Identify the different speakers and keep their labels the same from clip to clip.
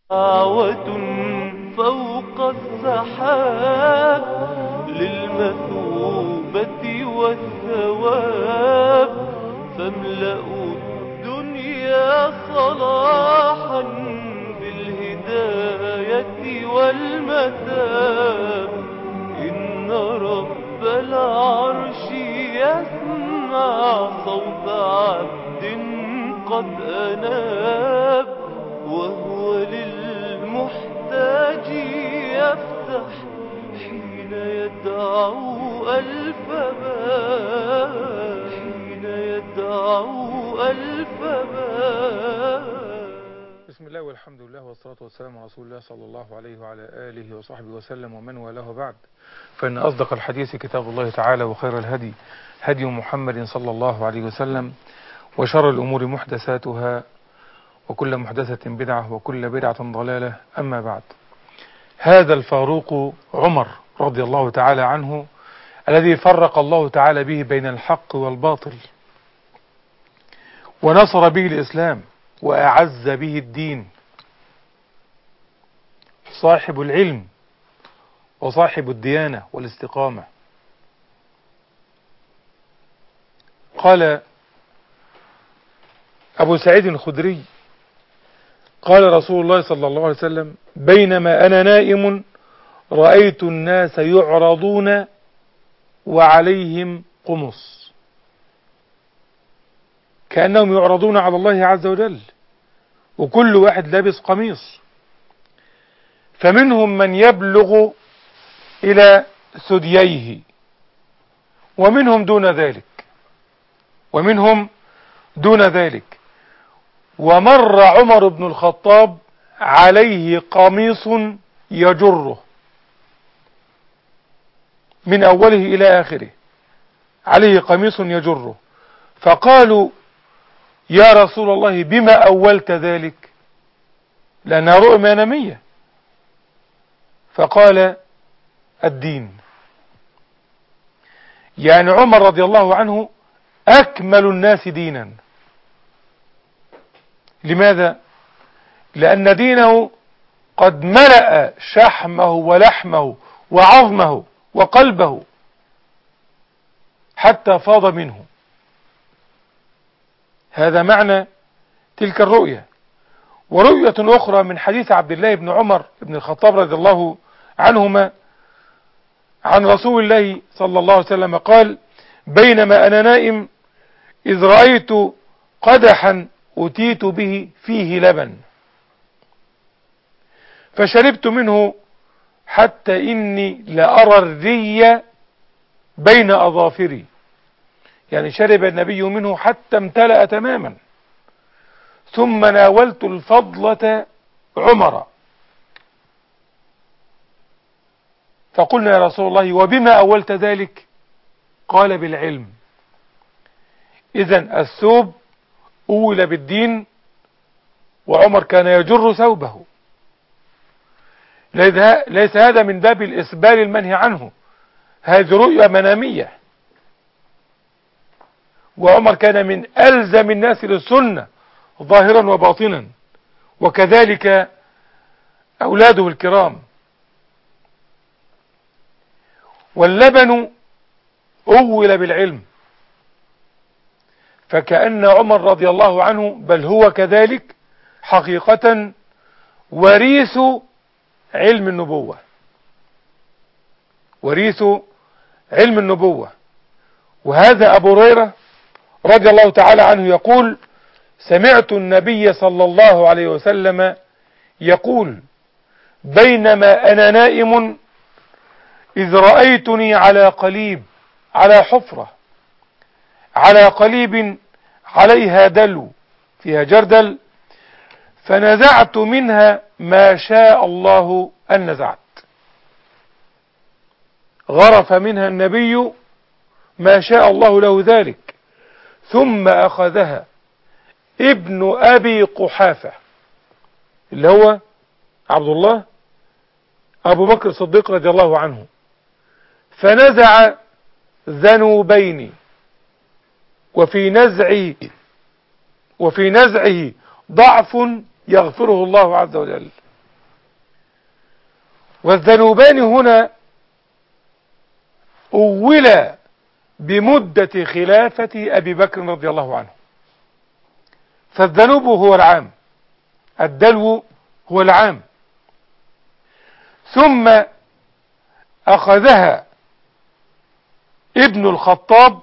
Speaker 1: دعوة فوق السحاب للمثوبة والثواب، فاملأوا الدنيا صلاحا بالهداية والمثاب. إن رب العرش يسمع صوت عبد قد أناب، وهو للمحتاج يفتح حين يدعو ألف باب، حين يدعو ألف باب.
Speaker 2: بسم الله والحمد لله والصلاة والسلام على رسول الله صلى الله عليه وعلى آله وصحبه وسلم ومن والاه بعد، فإن أصدق الحديث كتاب الله تعالى، وخير الهدي هدي محمد صلى الله عليه وسلم، وشر الأمور محدثاتها، وكل محدثة بدعة، وكل بدعة ضلالة. أما بعد، هذا الفاروق عمر رضي الله تعالى عنه الذي فرق الله تعالى به بين الحق والباطل، ونصر به الإسلام وأعز به الدين، صاحب العلم وصاحب الديانة والاستقامة. قال أبو سعيد الخدري قال رسول الله صلى الله عليه وسلم: بينما أنا نائم رأيت الناس يعرضون وعليهم قمص، كأنهم يعرضون على الله عز وجل، وكل واحد لابس قميص، فمنهم من يبلغ إلى ثدييه، ومنهم دون ذلك. ومر عمر بن الخطاب عليه قميص يجره من أوله إلى آخره، عليه قميص يجره، فقالوا: يا رسول الله بما أولت ذلك؟ لأنها رؤيا منامية. فقال: الدين. يعني عمر رضي الله عنه أكمل الناس دينا. لماذا؟ لأن دينه قد ملأ شحمه ولحمه وعظمه وقلبه حتى فاض منه. هذا معنى تلك الرؤية. ورؤية أخرى من حديث عبد الله بن عمر بن الخطاب رضي الله عنهما عن رسول الله صلى الله عليه وسلم قال: بينما أنا نائم إذ رأيت قدحا أتيت به فيه لبن، فشربت منه حتى إني لأرى الري بين أظافري. يعني شرب النبي منه حتى امتلأ تماما. ثم ناولت الفضلة عمر، فقلنا: يا رسول الله وبما أولت ذلك؟ قال: بالعلم. إذن الثوب أول بالدين، وعمر كان يجر ثوبه. ليس هذا من باب الإسبال المنهي عنه، هذه رؤيا منامية. وعمر كان من ألزم الناس للسنة ظاهرا وباطنا، وكذلك أولاده الكرام. واللبن أول بالعلم، فكأن عمر رضي الله عنه بل هو كذلك حقيقة وريث علم النبوة، وريث علم النبوة. وهذا أبو هريرة رضي الله تعالى عنه يقول: سمعت النبي صلى الله عليه وسلم يقول: بينما أنا نائم إذ رأيتني على قليب، على حفرة، على قليب عليها دلو، فيها جردل، فنزعت منها ما شاء الله أن نزعت. غرف منها النبي ما شاء الله له ذلك، ثم أخذها ابن أبي قحافة اللي هو عبد الله أبو بكر الصديق رضي الله عنه، فنزع ذنوبين، وفي نزعه ضعف يغفره الله عز وجل. والذنوبان هنا أولى بمدة خلافة أبي بكر رضي الله عنه. فالذنوب هو العام، الدلو هو العام، ثم أخذها ابن الخطاب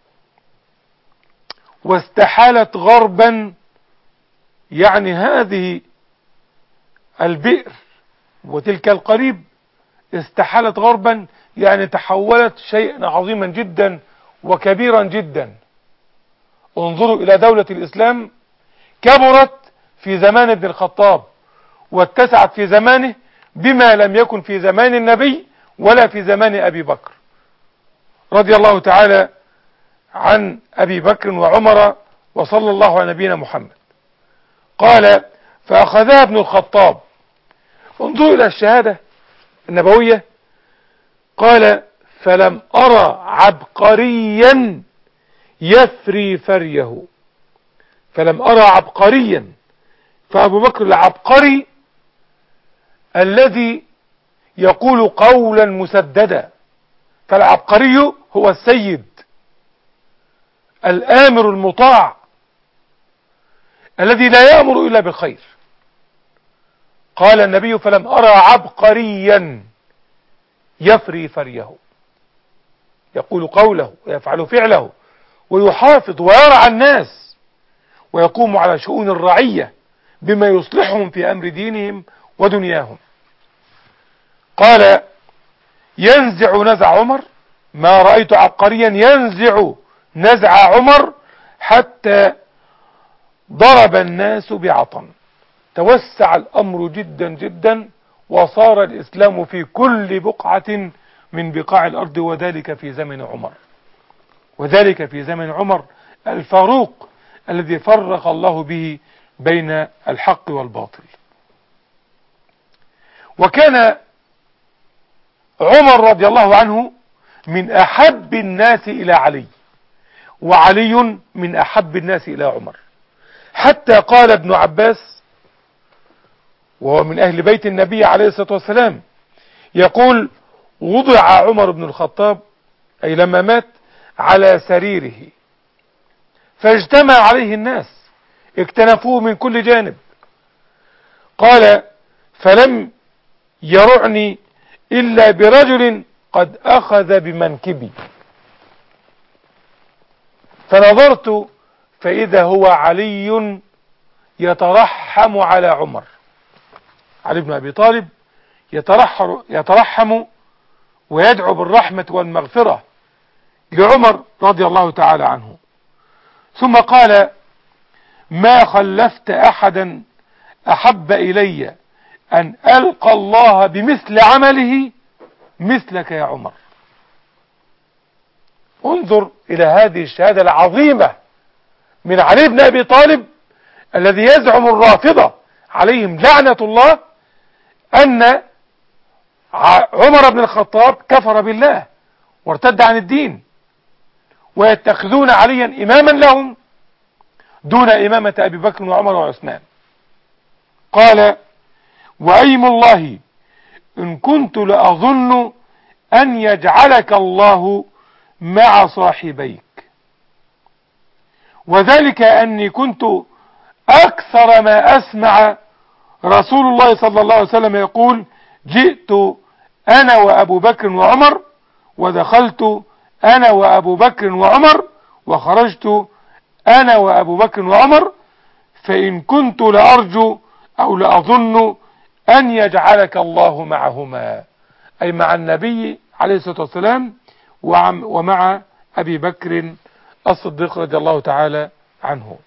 Speaker 2: واستحالت غربا، يعني هذه البئر وتلك القريب استحالت غربا، يعني تحولت شيئا عظيما جدا وكبيرا جدا. انظروا إلى دولة الإسلام، كبرت في زمان ابن الخطاب واتسعت في زمانه بما لم يكن في زمان النبي ولا في زمان أبي بكر رضي الله تعالى عن أبي بكر وعمر، وصلى الله على نبينا محمد. قال فأخذها ابن الخطاب. انظروا إلى الشهادة النبوية، قال فلم أرى عبقريا يفري فريه. فلم أرى عبقريا، فأبو بكر العبقري الذي يقول قولا مسددا، فالعبقري هو السيد الآمر المطاع الذي لا يأمر إلا بالخير. قال النبي فلم أرى عبقريا يفري فريه، يقول قوله ويفعل فعله ويحافظ ويرعى الناس ويقوم على شؤون الرعية بما يصلحهم في أمر دينهم ودنياهم. قال ينزع نزع عمر، ما رأيت عبقريا ينزع نزع عمر حتى ضرب الناس بعطن. توسع الأمر جدا جدا، وصار الإسلام في كل بقعة من بقاع الأرض، وذلك في زمن عمر، وذلك في زمن عمر الفاروق الذي فرق الله به بين الحق والباطل. وكان عمر رضي الله عنه من أحب الناس إلى علي، وعلي من أحب الناس إلى عمر، حتى قال ابن عباس وهو من أهل بيت النبي عليه الصلاة والسلام، يقول وضع عمر بن الخطاب أي لما مات على سريره فاجتمع عليه الناس، اكتنفوه من كل جانب. قال فلم يرعني إلا برجل قد أخذ بمنكبي، فنظرت فإذا هو علي يترحم على عمر، علي بن أبي طالب يترحم ويدعو بالرحمة والمغفرة لعمر رضي الله تعالى عنه. ثم قال ما خلفت أحدا أحب إلي أن ألقى الله بمثل عمله مثلك يا عمر. انظر إلى هذه الشهادة العظيمة من علي بن أبي طالب الذي يزعم الرافضة عليهم لعنة الله أن عمر بن الخطاب كفر بالله وارتد عن الدين، ويتخذون عليا إماما لهم دون إمامة أبي بكر وعمر وعثمان. قال وأيم الله إن كنت لأظن أن يجعلك الله مع صاحبيك، وذلك أني كنت أكثر ما أسمع رسول الله صلى الله عليه وسلم يقول جئت أنا وأبو بكر وعمر، ودخلت أنا وأبو بكر وعمر، وخرجت أنا وأبو بكر وعمر، فإن كنت لأرجو أو لأظن أن يجعلك الله معهما، أي مع النبي عليه الصلاة والسلام ومع أبي بكر الصديق رضي الله تعالى عنه.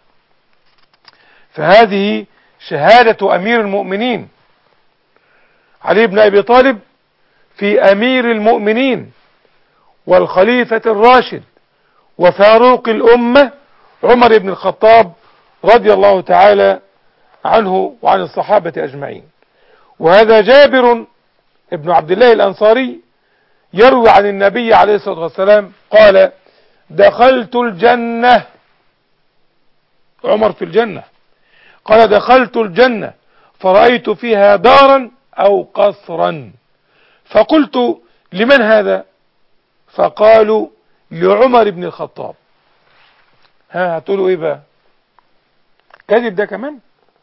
Speaker 2: فهذه شهادة أمير المؤمنين علي بن أبي طالب في أمير المؤمنين والخليفة الراشد وفاروق الأمة عمر بن الخطاب رضي الله تعالى عنه وعن الصحابة أجمعين. وهذا جابر ابن عبد الله الأنصاري يروي عن النبي عليه الصلاة والسلام قال دخلت الجنة، عمر في الجنة، قال دخلت الجنة فرأيت فيها دارا أو قصرا فقلت لمن هذا؟ فقالوا لعمر بن الخطاب. هتقولوا ايه بقى؟ كذب ده كمان.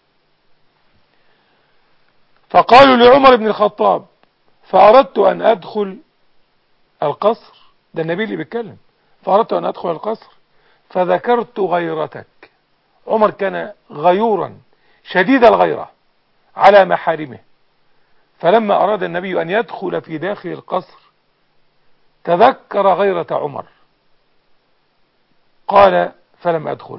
Speaker 2: فقالوا لعمر بن الخطاب فأردت أن أدخل القصر، ده النبي اللي بيتكلم، فأردت أن أدخل القصر فذكرت غيرتك. عمر كان غيورا شديد الغيرة على محارمه، فلما أراد النبي أن يدخل في داخل القصر تذكر غيرة عمر، قال فلم أدخل.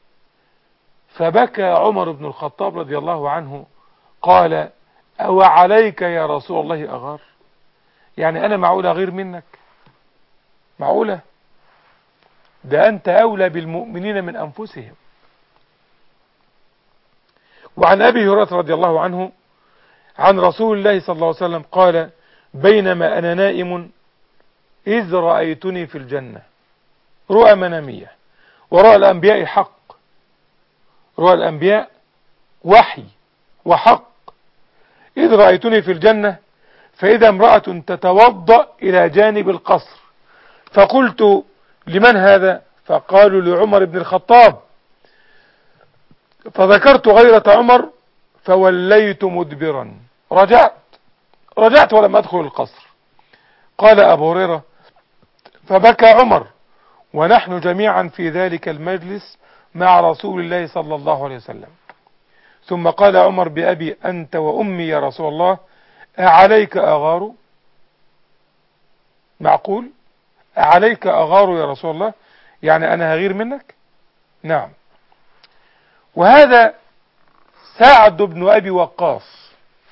Speaker 2: فبكى عمر بن الخطاب رضي الله عنه، قال أو عليك يا رسول الله أغار؟ يعني أنا معقول أغير منك؟ معقولة؟ ده أنت أولى بالمؤمنين من أنفسهم. وعن أبي هريرة رضي الله عنه عن رسول الله صلى الله عليه وسلم قال بينما أنا نائم إذ رأيتني في الجنة، رؤى منامية، ورؤى الأنبياء حق، رؤى الأنبياء وحي وحق. إذ رأيتني في الجنة فإذا امرأة تتوضأ إلى جانب القصر، فقلت لمن هذا؟ فقالوا لعمر بن الخطاب، فذكرت غيرة عمر فوليت مدبرا، رجعت ولم أدخل القصر. قال أبو هريرة فبكى عمر ونحن جميعا في ذلك المجلس مع رسول الله صلى الله عليه وسلم. ثم قال عمر بأبي أنت وأمي يا رسول الله أعليك أغار؟ معقول؟ أعليك أغار يا رسول الله؟ يعني أنا هغير منك؟ نعم. وهذا سعد بن أبي وقاص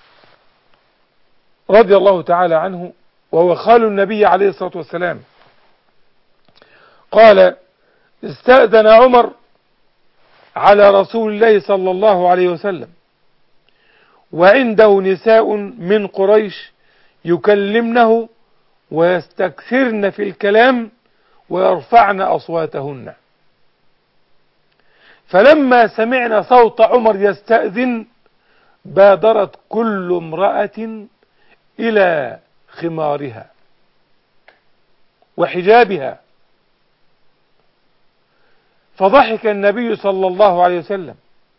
Speaker 2: رضي الله تعالى عنه، وهو خال النبي عليه الصلاة والسلام، قال استأذن عمر على رسول الله صلى الله عليه وسلم وعنده نساء من قريش يكلمنه ويستكثرن في الكلام ويرفعن أصواتهن، فلما سمعنا صوت عمر يستأذن بادرت كل امرأة إلى خمارها وحجابها، فضحك النبي صلى الله عليه وسلم،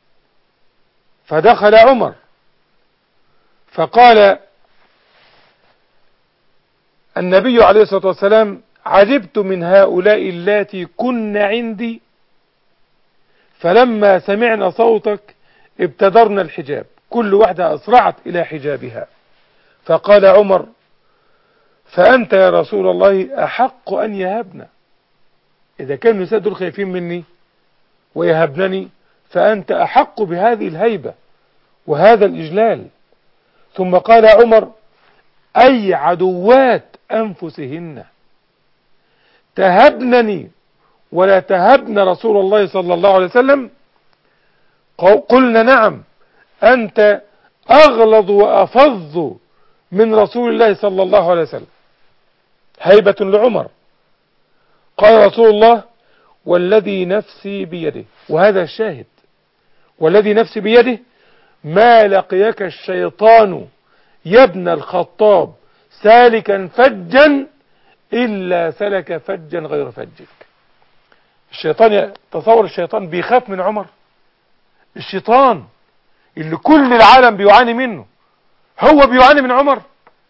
Speaker 2: فدخل عمر فقال النبي عليه الصلاة والسلام عجبت من هؤلاء اللاتي كن عندي، فلما سمعنا صوتك ابتدرنا الحجاب، كل واحدة أسرعت إلى حجابها. فقال عمر فأنت يا رسول الله أحق أن يهبنا، إذا كان النساء دول خايفين مني ويهبنني فأنت أحق بهذه الهيبة وهذا الإجلال. ثم قال عمر أي عدوات أنفسهن تهبنني ولا تهبن رسول الله صلى الله عليه وسلم؟ قلنا نعم أنت أغلظ وأفظ من رسول الله صلى الله عليه وسلم، هيبة لعمر. قال رسول الله والذي نفسي بيده، وهذا الشاهد، والذي نفسي بيده ما لقيك الشيطان يا ابن الخطاب سالكا فجا إلا سلك فجا غير فجك. الشيطان، تصور الشيطان بيخاف من عمر، الشيطان اللي كل العالم بيعاني منه هو بيعاني من عمر.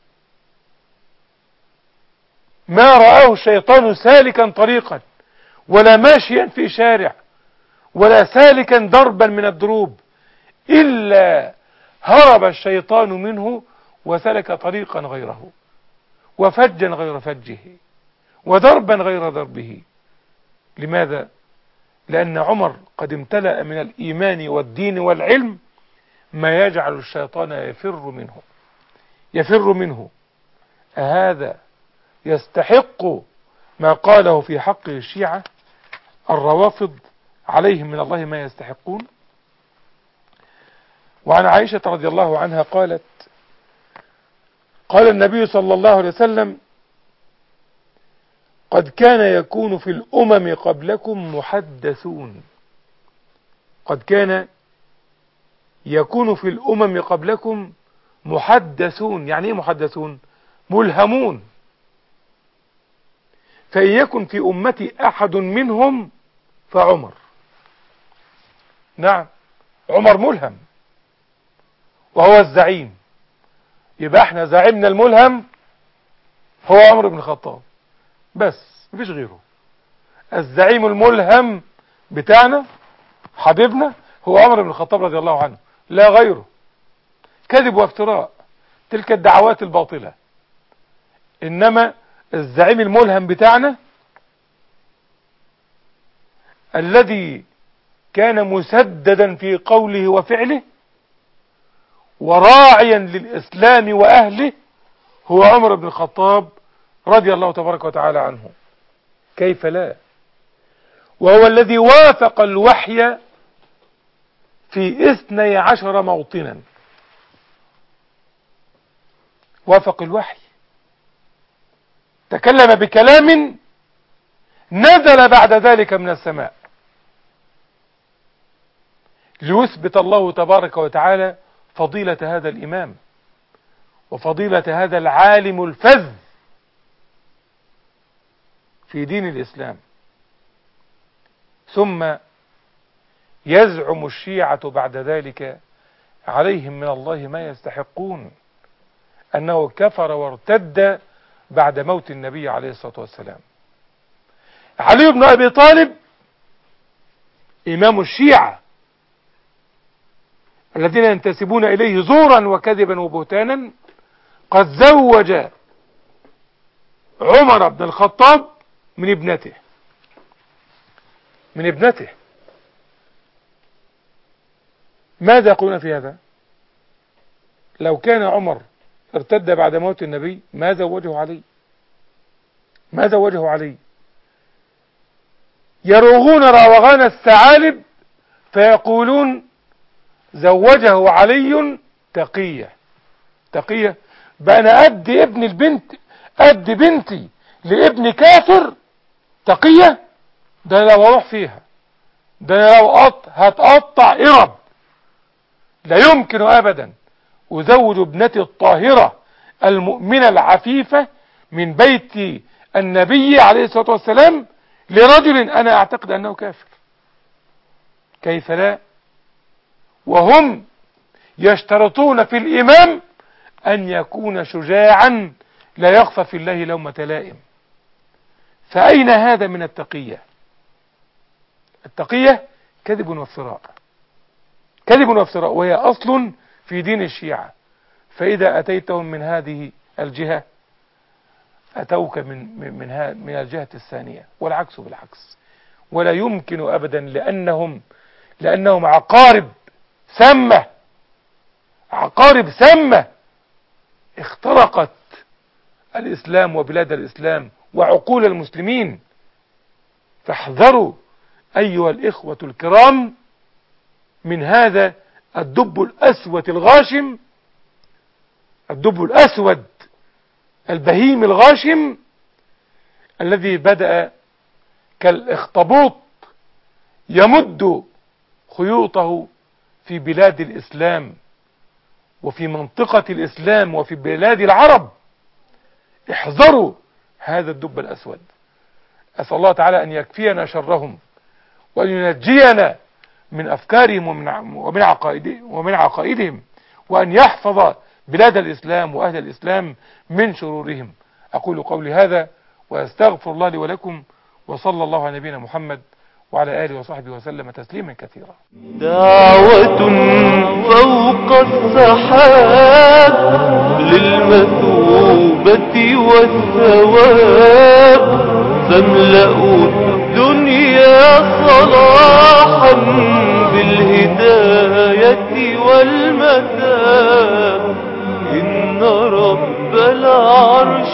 Speaker 2: ما رآه الشيطان سالكا طريقا ولا ماشيا في شارع ولا سالكا دربا من الدروب إلا هرب الشيطان منه وسلك طريقا غيره وفجا غير فجه ودربا غير دربه. لماذا؟ لأن عمر قد امتلأ من الإيمان والدين والعلم ما يجعل الشيطان يفر منه. أهذا يستحق ما قاله في حق الشيعة الروافض عليهم من الله ما يستحقون؟ وعن عائشة رضي الله عنها قالت قال النبي صلى الله عليه وسلم قد كان يكون في الأمم قبلكم محدثون. قد كان يكون في الأمم قبلكم محدثون. يعني ايه محدثون؟ ملهمون، فإن يكن في أمتي أحد منهم فعمر. نعم، عمر ملهم وهو الزعيم، يبقى احنا زعيمنا الملهم هو عمر بن الخطاب بس، مفيش غيره. الزعيم الملهم بتاعنا حبيبنا هو عمر بن الخطاب رضي الله عنه، لا غيره. كذب وافتراء، تلك الدعوات الباطلة. إنما الزعيم الملهم بتاعنا الذي كان مسددا في قوله وفعله وراعيا للإسلام وأهله هو عمر بن الخطاب رضي الله تبارك وتعالى عنه. كيف لا؟ وهو الذي وافق الوحي في 12 موطنا، وافق الوحي، تكلم بكلام نزل بعد ذلك من السماء ليثبت الله تبارك وتعالى فضيلة هذا الإمام وفضيلة هذا العالم الفذ في دين الإسلام. ثم يزعم الشيعة بعد ذلك عليهم من الله ما يستحقون، أنه كفر وارتد بعد موت النبي عليه الصلاة والسلام. علي بن أبي طالب إمام الشيعة الذين ينتسبون إليه زورا وكذبا وبهتانا قد زوج عمر بن الخطاب من ابنته. ماذا يقولون في هذا؟ لو كان عمر ارتد بعد موت النبي ما زوجه علي. يروغون روغان الثعالب فيقولون زوجه علي تقية. بقى انا ادي بنتي لابن كافر تقية؟ ده انا لو اروح فيها، ده انا لو هتقطع ارب. لا يمكن ابدا ازوج ابنتي الطاهرة المؤمنة العفيفة من بيت النبي عليه الصلاة والسلام لرجل انا اعتقد انه كافر. كيف لا؟ وهم يشترطون في الامام ان يكون شجاعا لا يخفى في الله لومة لائم. فاين هذا من التقية؟ التقية كذب وافتراء، وهي اصل في دين الشيعة. فاذا اتيتهم من هذه الجهة اتوك من الجهة الثانية، والعكس بالعكس. ولا يمكن ابدا، لانهم عقارب سامة اخترقت الإسلام وبلاد الإسلام وعقول المسلمين. فاحذروا أيها الإخوة الكرام من هذا الدب الأسود الغاشم، الدب الأسود البهيم الغاشم الذي بدأ كالإخطبوط يمد خيوطه في بلاد الإسلام وفي منطقة الإسلام وفي بلاد العرب. احذروا هذا الدب الأسود. أسأل الله تعالى أن يكفينا شرهم وأن ينجينا من أفكارهم ومن عقائدهم وأن يحفظ بلاد الإسلام وأهل الإسلام من شرورهم. أقول قولي هذا وأستغفر الله لي ولكم، وصلى الله على نبينا محمد وعلى آله وصحبه وسلم تسليما كثيرا.
Speaker 1: دعوة فوق السحاب للمثوبة والثواب، فاملأوا الدنيا صلاحا بالهداية والمتاب. إن رب العرش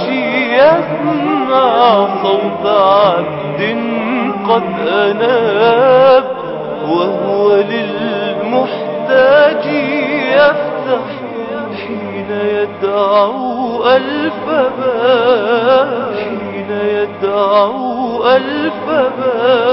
Speaker 1: يسمع صوت عبد قد أناب، وهو للمحتاج يفتح حين يدعو ألف باب.